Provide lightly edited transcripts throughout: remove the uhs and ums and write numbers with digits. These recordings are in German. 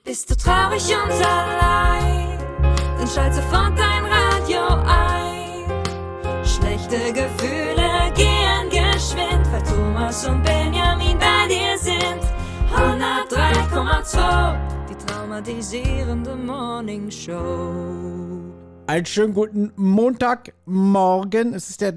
Bist du traurig und allein, dann schalt sofort dein Radio ein. Schlechte Gefühle gehen geschwind, weil Thomas und Benjamin bei dir sind. 103,2, die traumatisierende Morning Show. Einen schönen guten Montagmorgen. Es ist der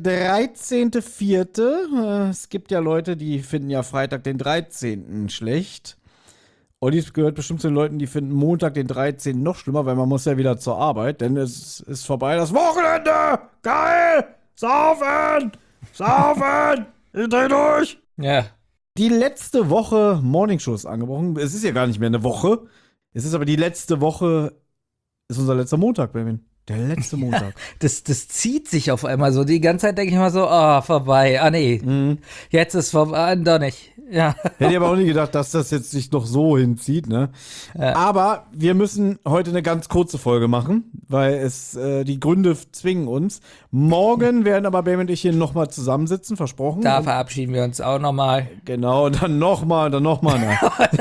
13.04. Es gibt ja Leute, die finden ja Freitag den 13. schlecht. Olli gehört bestimmt zu den Leuten, die finden Montag den 13. noch schlimmer, weil man muss ja wieder zur Arbeit, denn es ist vorbei. Das Wochenende! Geil! Saufen! Saufen! Ich dreh durch! Ja. Die letzte Woche Morningshow ist angebrochen. Es ist ja gar nicht mehr eine Woche. Es ist aber die letzte Woche, ist unser letzter Montag, Benjamin. Der letzte Montag. Das zieht sich auf einmal so. Die ganze Zeit denke ich mal so, vorbei. Nee, Jetzt ist vorbei, doch nicht. Ja. Hätte ich aber auch nie gedacht, dass das jetzt sich noch so hinzieht, ne? Ja. Aber wir müssen heute eine ganz kurze Folge machen, weil es die Gründe zwingen uns. Morgen werden aber Benjamin und ich hier nochmal zusammensitzen, versprochen. Da verabschieden wir uns auch nochmal. Genau, und dann nochmal. Ne?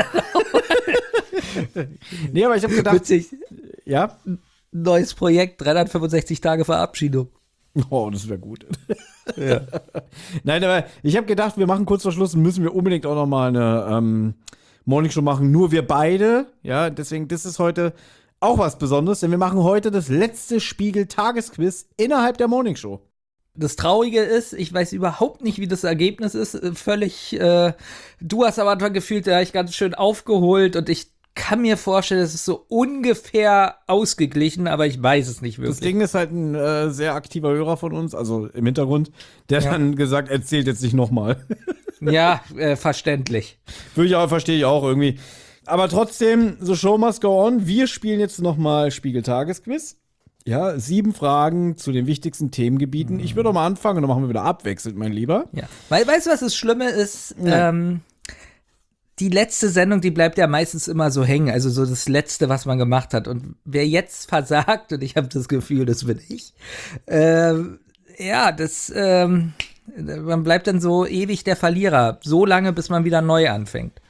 Nee, aber ich habe gedacht, Witzig. ja? Neues Projekt, 365 Tage Verabschiedung. Oh, das wäre gut. Ja. Nein, aber ich habe gedacht, wir machen kurz vor Schluss, müssen wir unbedingt auch nochmal eine Morningshow machen. Nur wir beide. Ja, deswegen, das ist heute auch was Besonderes, denn wir machen heute das letzte Spiegel-Tagesquiz innerhalb der Morningshow. Das Traurige ist, ich weiß überhaupt nicht, wie das Ergebnis ist. Völlig, du hast am Anfang gefühlt, da habe ich ganz schön aufgeholt und ich kann mir vorstellen, es ist so ungefähr ausgeglichen, aber ich weiß es nicht wirklich. Das Ding ist halt ein sehr aktiver Hörer von uns, also im Hintergrund, der dann gesagt, erzählt jetzt nicht nochmal. Ja, verständlich. Verstehe ich auch irgendwie. Aber trotzdem, the show must go on. Wir spielen jetzt nochmal Spiegel-Tagesquiz. Ja, 7 Fragen zu den wichtigsten Themengebieten. Ich würde doch mal anfangen und dann machen wir wieder abwechselnd, mein Lieber. Ja. Weißt du, was das Schlimme ist? Ja. Die letzte Sendung, die bleibt ja meistens immer so hängen, also so das Letzte, was man gemacht hat. Und wer jetzt versagt, und ich habe das Gefühl, das bin ich, man bleibt dann so ewig der Verlierer, so lange, bis man wieder neu anfängt.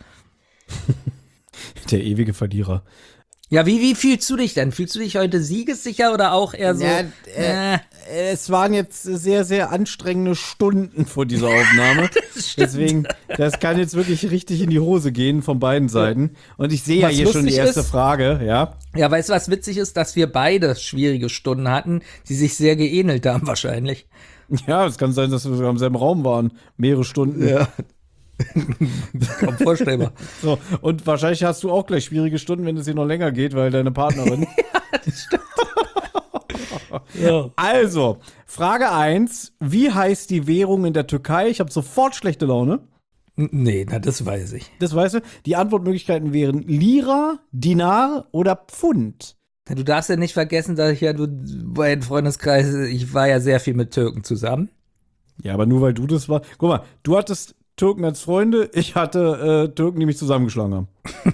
Der ewige Verlierer. Ja, wie fühlst du dich denn? Fühlst du dich heute siegessicher oder auch eher so? Ja, es waren jetzt sehr, sehr anstrengende Stunden vor dieser Aufnahme. Deswegen, das kann jetzt wirklich richtig in die Hose gehen von beiden Seiten. Und ich sehe ja Was hier schon die lustig erste ist, Frage, ja. Ja, weißt du, was witzig ist? Dass wir beide schwierige Stunden hatten, die sich sehr geähnelt haben wahrscheinlich. Ja, es kann sein, dass wir sogar im selben Raum waren. Mehrere Stunden. Ja. Kaum vorstellbar. So, und wahrscheinlich hast du auch gleich schwierige Stunden, wenn es hier noch länger geht, weil deine Partnerin. Ja, das stimmt. Ja. Also, Frage 1. Wie heißt die Währung in der Türkei? Ich habe sofort schlechte Laune. Nee, das weiß ich. Das weißt du. Die Antwortmöglichkeiten wären Lira, Dinar oder Pfund. Du darfst ja nicht vergessen, dass ich bei einem Freundeskreis, ich war ja sehr viel mit Türken zusammen. Ja, aber nur weil du das war. Guck mal, du hattest Türken als Freunde, ich hatte Türken, die mich zusammengeschlagen haben.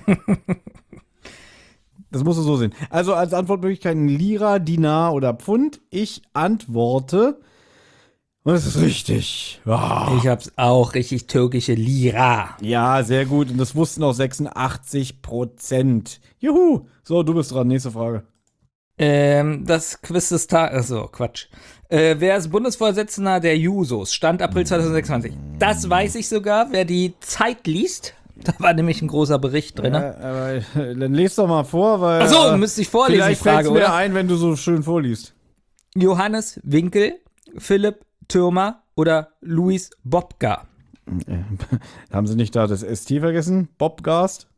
Das musst du so sehen. Also als Antwortmöglichkeiten Lira, Dinar oder Pfund. Ich antworte, und es ist richtig. Oh. Ich hab's auch richtig, türkische Lira. Ja, sehr gut. Und das wussten auch 86%. Juhu. So, du bist dran. Nächste Frage. Das Quiz des Tages, achso, Quatsch. Wer ist Bundesvorsitzender der Jusos? Stand April 2026. Das weiß ich sogar, wer die Zeit liest. Da war nämlich ein großer Bericht drin. Ja, aber dann lest doch mal vor, weil. Achso, müsste ich vorlesen, vielleicht die Frage, fällt's mir oder? ein, wenn du so schön vorliest. Johannes Winkel, Philipp Thürmer oder Luis Bobka? Haben sie nicht da das ST vergessen? Bobgast?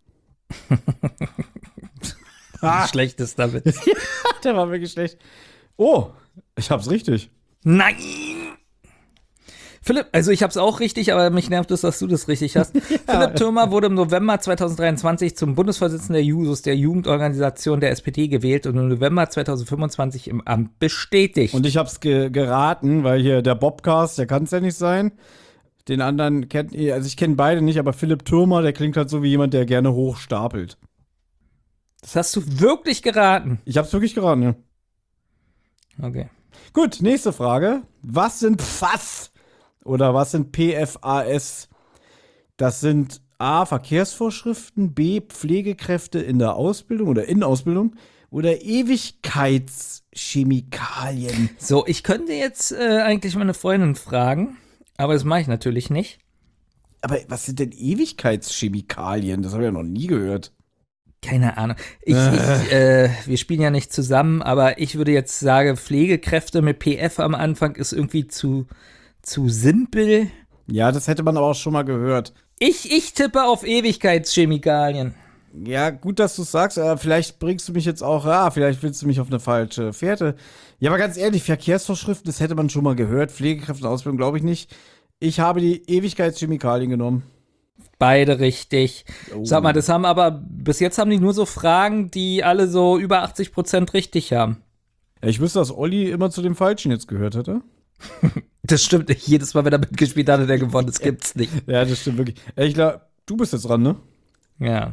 Schlechtester damit. Der war wirklich schlecht. Oh, ich hab's richtig. Nein! Philipp, also ich hab's auch richtig, aber mich nervt es, dass du das richtig hast. Ja. Philipp Thürmer wurde im November 2023 zum Bundesvorsitzenden der Jusos, der Jugendorganisation der SPD, gewählt und im November 2025 im Amt bestätigt. Und ich hab's geraten, weil hier der Bobcast, der kann's ja nicht sein. Den anderen kennt ihr, also ich kenne beide nicht, aber Philipp Thürmer, der klingt halt so wie jemand, der gerne hochstapelt. Das hast du wirklich geraten? Ich hab's wirklich geraten, ja. Okay. Gut, nächste Frage. Was sind PFAS? Das sind A. Verkehrsvorschriften, B. Pflegekräfte in der Ausbildung oder in Ausbildung oder Ewigkeitschemikalien. So, ich könnte jetzt eigentlich meine Freundin fragen, aber das mache ich natürlich nicht. Aber was sind denn Ewigkeitschemikalien? Das habe ich ja noch nie gehört. Keine Ahnung. Wir spielen ja nicht zusammen, aber ich würde jetzt sagen, Pflegekräfte mit PF am Anfang ist irgendwie zu simpel. Ja, das hätte man aber auch schon mal gehört. Ich tippe auf Ewigkeitschemikalien. Ja, gut, dass du es sagst, aber vielleicht bringst du mich jetzt auch, vielleicht willst du mich auf eine falsche Fährte. Ja, aber ganz ehrlich, Verkehrsvorschriften, das hätte man schon mal gehört. Pflegekräfteausbildung glaube ich nicht. Ich habe die Ewigkeitschemikalien genommen. Beide richtig. Oh. Sag mal, bis jetzt haben die nur so Fragen, die alle so über 80% richtig haben. Ja, ich wüsste, dass Olli immer zu dem Falschen jetzt gehört hätte. Das stimmt nicht. Jedes Mal, wenn er mitgespielt hat, hat er gewonnen. Das gibt's nicht. Ja, das stimmt wirklich. Ich glaube, du bist jetzt dran, ne? Ja.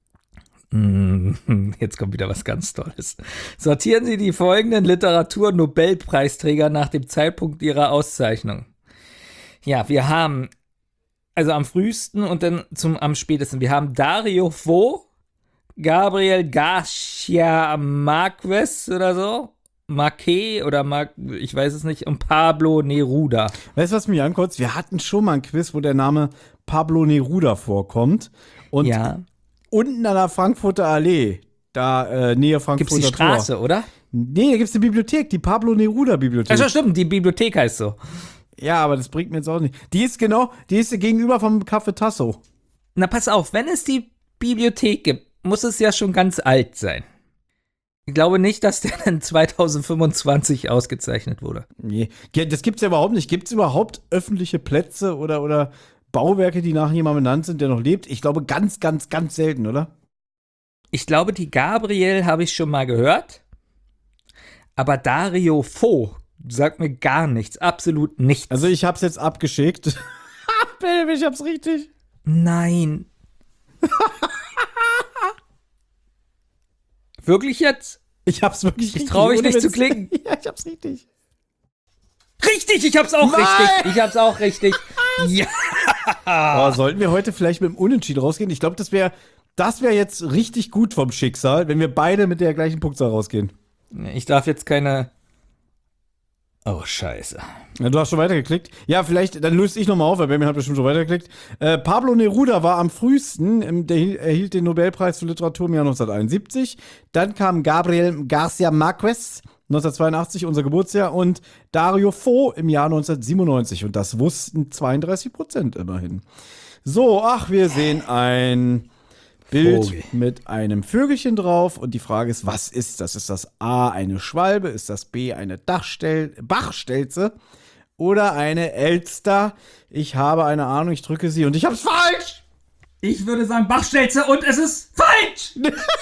Jetzt kommt wieder was ganz Tolles. Sortieren Sie die folgenden Literatur-Nobelpreisträger nach dem Zeitpunkt ihrer Auszeichnung. Ja, wir haben, also am frühesten und dann am spätesten, wir haben Dario Fo, Gabriel Garcia Marquez oder so, Marquez oder ich weiß es nicht, und Pablo Neruda. Weißt du, was mich ankotzt? Wir hatten schon mal ein Quiz, wo der Name Pablo Neruda vorkommt. Und Ja. unten an der Frankfurter Allee, da Nähe Frankfurter Gibt's die Straße, Tor. oder? Nee, da gibt's eine Bibliothek, die Pablo Neruda Bibliothek. Also stimmt, die Bibliothek heißt so. Ja, aber das bringt mir jetzt auch nicht. Die ist gegenüber vom Café Tasso. Na, pass auf, wenn es die Bibliothek gibt, muss es ja schon ganz alt sein. Ich glaube nicht, dass der dann 2025 ausgezeichnet wurde. Nee, das gibt's ja überhaupt nicht. Gibt's überhaupt öffentliche Plätze oder Bauwerke, die nach jemandem benannt sind, der noch lebt? Ich glaube, ganz, ganz, ganz selten, oder? Ich glaube, die Gabriel habe ich schon mal gehört. Aber Dario Fo sagt mir gar nichts, absolut nichts. Also ich hab's jetzt abgeschickt. Baby, ich hab's richtig. Nein. Wirklich jetzt? Ich hab's wirklich richtig. Ich traue mich ohne nicht zu Witz. klicken. Ja, ich hab's richtig. Richtig, ich hab's auch Nein! richtig. Ich hab's auch richtig. Ja. Oh, sollten wir heute vielleicht mit dem Unentschieden rausgehen? Ich glaube, das wär jetzt richtig gut vom Schicksal, wenn wir beide mit der gleichen Punktzahl rausgehen. Ich darf jetzt keine. Oh, scheiße. Ja, du hast schon weitergeklickt. Ja, vielleicht, dann löse ich nochmal auf, weil Benjamin hat bestimmt schon weitergeklickt. Pablo Neruda war am frühesten, der erhielt den Nobelpreis für Literatur im Jahr 1971. Dann kam Gabriel Garcia Marquez 1982, unser Geburtsjahr, und Dario Fo im Jahr 1997. Und das wussten 32% immerhin. So, wir sehen ein Bild Vogel mit einem Vögelchen drauf. Und die Frage ist, was ist das? Ist das A, eine Schwalbe? Ist das B, eine Bachstelze? Oder eine Elster? Ich habe eine Ahnung, ich drücke sie und ich hab's falsch! Ich würde sagen Bachstelze und es ist falsch!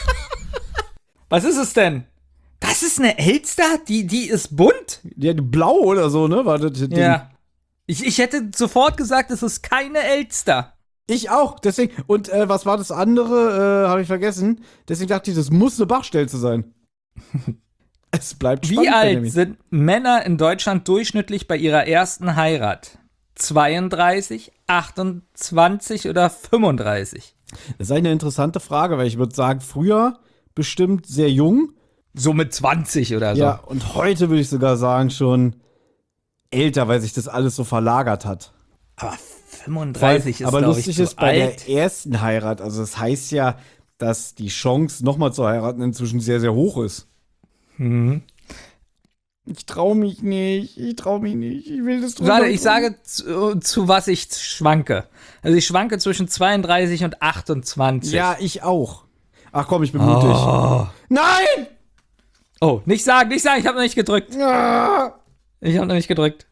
Was ist es denn? Das ist eine Elster? Die ist bunt? Ja, blau oder so, ne? War das Ding. Ja. Ich hätte sofort gesagt, es ist keine Elster. Ich auch, deswegen. Und was war das andere? Habe ich vergessen. Deswegen dachte ich, das muss eine Bachstelze sein. Es bleibt spannend. Wie alt Benjamin. sind Männer in Deutschland durchschnittlich bei ihrer ersten Heirat? 32, 28 oder 35? Das ist eine interessante Frage, weil ich würde sagen, früher bestimmt sehr jung. So mit 20 oder so. Ja, und heute würde ich sogar sagen, schon älter, weil sich das alles so verlagert hat. Aber 35 ist, aber glaube lustig ich, ist zu bei alt. der ersten Heirat, also das heißt ja, dass die Chance, nochmal zu heiraten, inzwischen sehr, sehr hoch ist. Mhm. Ich traue mich nicht. Ich will das drüber. Warte, ich sage, zu was ich schwanke. Also ich schwanke zwischen 32 und 28. Ja, ich auch. Ach komm, ich bin mutig. Nein! Oh, nicht sagen, ich habe noch nicht gedrückt. Ah! Ich habe noch nicht gedrückt.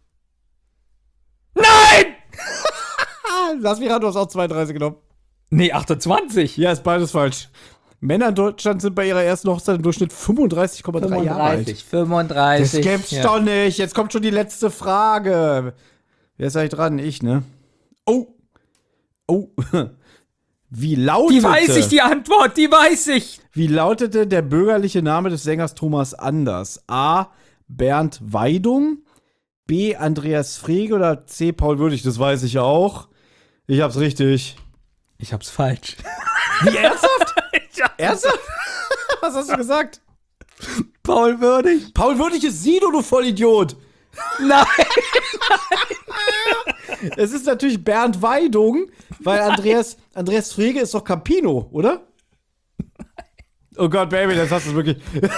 Nein! Lass mich ran, du hast auch 32 genommen. Nee, 28. Ja, ist beides falsch. Männer in Deutschland sind bei ihrer ersten Hochzeit im Durchschnitt 35,3 Jahre alt. 35. Das gibt's doch nicht. Jetzt kommt schon die letzte Frage. Wer ist eigentlich dran? Ich, ne? Oh. Wie lautete... Die weiß ich, die Antwort, die weiß ich. Wie lautete der bürgerliche Name des Sängers Thomas Anders? A. Bernd Weidung, B. Andreas Frege oder C. Paul Würdig? Das weiß ich auch. Ich hab's richtig. Ich hab's falsch. Wie, ernsthaft? Ernsthaft? Was hast du gesagt? Paul Würdig. Paul Würdig ist Sido, du Vollidiot. Nein. Es ist natürlich Bernd Weidung, weil Andreas Frege ist doch Campino, oder? Oh Gott, Baby, das hast du wirklich.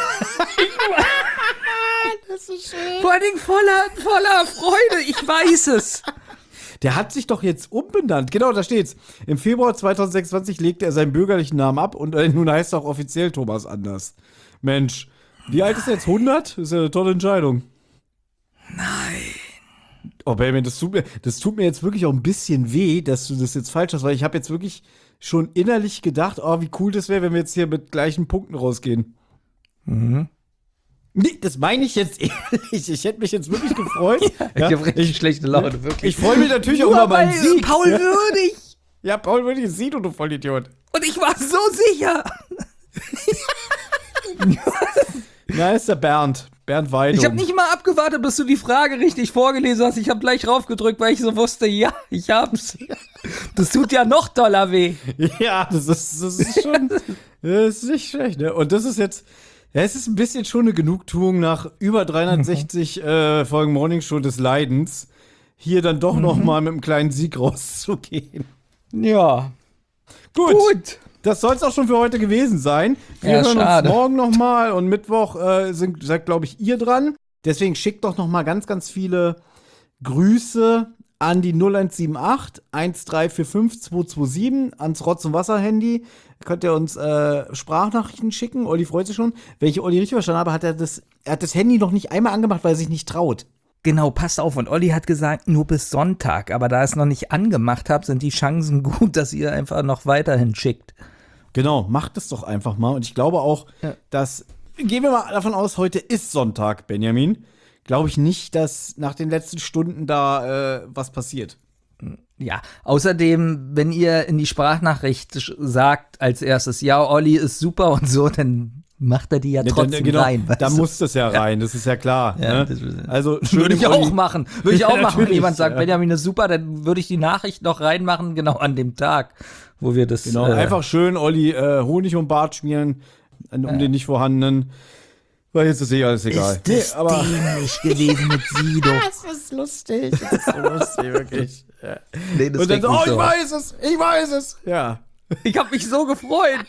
Das ist schön. Vor allen Dingen voller Freude. Ich weiß es. Der hat sich doch jetzt umbenannt. Genau, da steht's. Im Februar 2026 legte er seinen bürgerlichen Namen ab und nun heißt er auch offiziell Thomas Anders. Mensch, wie alt ist er jetzt? 100? Das ist ja eine tolle Entscheidung. Nein. Oh, Baby, das tut mir jetzt wirklich auch ein bisschen weh, dass du das jetzt falsch hast, weil ich habe jetzt wirklich schon innerlich gedacht, oh, wie cool das wäre, wenn wir jetzt hier mit gleichen Punkten rausgehen. Mhm. Nee, das meine ich jetzt ehrlich. Ich hätte mich jetzt wirklich gefreut. Ich habe richtig schlechte Laune, wirklich. Ich freue mich natürlich auch über meinen Sieg. Paul Würdig. Ja, Paul Würdig ist Sido, du Vollidiot. Und ich war so sicher. Na, ist der Bernd Weidung. Ich habe nicht mal abgewartet, bis du die Frage richtig vorgelesen hast. Ich habe gleich raufgedrückt, weil ich so wusste, ja, ich hab's. Das tut ja noch doller weh. Ja, das ist schon, das ist nicht schlecht, ne? Und das ist jetzt, ja, es ist ein bisschen schon eine Genugtuung nach über 360 Folgen Morning Show des Leidens, hier dann doch noch mal mit einem kleinen Sieg rauszugehen. Ja. Gut. Das soll es auch schon für heute gewesen sein. Wir hören uns morgen noch mal und Mittwoch seid, glaube ich, ihr dran. Deswegen schickt doch noch mal ganz, ganz viele Grüße an die 0178 1345 227 ans Rotz- und Wasser-Handy. Könnt ihr uns Sprachnachrichten schicken. Olli freut sich schon. Wenn ich Olli richtig verstanden habe, hat er hat das Handy noch nicht einmal angemacht, weil er sich nicht traut. Genau, passt auf. Und Olli hat gesagt, nur bis Sonntag. Aber da ihr es noch nicht angemacht habt, sind die Chancen gut, dass ihr einfach noch weiterhin schickt. Genau, macht es doch einfach mal. Und ich glaube auch, dass, gehen wir mal davon aus, heute ist Sonntag, Benjamin. Glaube ich nicht, dass nach den letzten Stunden da was passiert. Ja, außerdem, wenn ihr in die Sprachnachricht sagt als erstes, ja, Olli ist super und so, dann macht er die ja trotzdem rein. Da muss das ja rein, das ist ja klar. Ja, ne? Also schön würde ich auch machen. Würde ich auch machen, wenn jemand sagt, ja. Benjamin ist super, dann würde ich die Nachricht noch reinmachen, genau an dem Tag, wo wir das. Genau, einfach schön Olli Honig um Bart schmieren, um den nicht vorhandenen. Weil jetzt ist eh alles egal. Ist das dämlich gewesen mit Sido? Das ist lustig. Das ist so lustig, wirklich. Ja. Nee, das und dann so, so, ich weiß es. Ja. Ich habe mich so gefreut.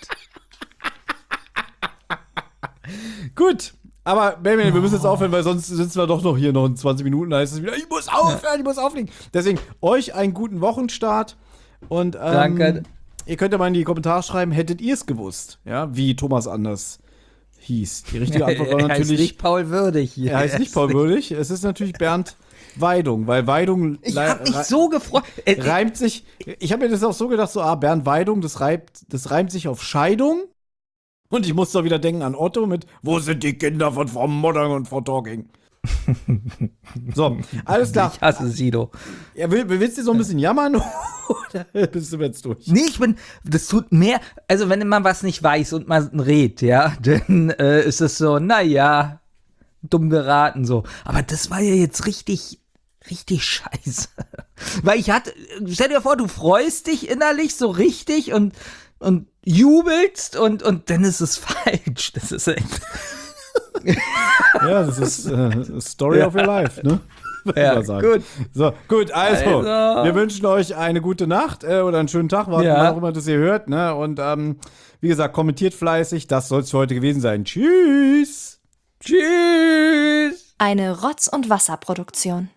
Gut, aber Benjamin, wir müssen jetzt aufhören, weil sonst sitzen wir doch noch hier noch in 20 Minuten. Da heißt es wieder, ich muss aufhören, ich muss auflegen. Deswegen, euch einen guten Wochenstart. Und Danke. Ihr könnt ja mal in die Kommentare schreiben, hättet ihr es gewusst, ja, wie Thomas Anders hieß. Die richtige Antwort war natürlich. Er heißt nicht Paul Würdig. Er heißt nicht Paul Würdig, es ist natürlich Bernd Weidung, weil Weidung ich hab mich so gefreut. Reimt sich, ich habe mir das auch so gedacht, so, Bernd Weidung, das reimt sich auf Scheidung. Und ich musste auch wieder denken an Otto mit, wo sind die Kinder von Frau Moddern und Frau Talking? So, alles klar. Ich hasse Sido. Ja, willst du so ein bisschen jammern oder bist du jetzt durch? Nee, das tut mehr, also wenn man was nicht weiß und man redet, ja, dann ist es so, naja, dumm geraten so. Aber das war ja jetzt richtig scheiße. Weil stell dir vor, du freust dich innerlich so richtig und jubelst und dann ist es falsch. Das ist echt. Ja, das ist Story of your life, ne? Ja, gut. So, gut, also, wir wünschen euch eine gute Nacht oder einen schönen Tag, wann auch immer das ihr hört, ne? Und wie gesagt, kommentiert fleißig, das soll es für heute gewesen sein. Tschüss! Tschüss! Eine Rotz- und Wasserproduktion.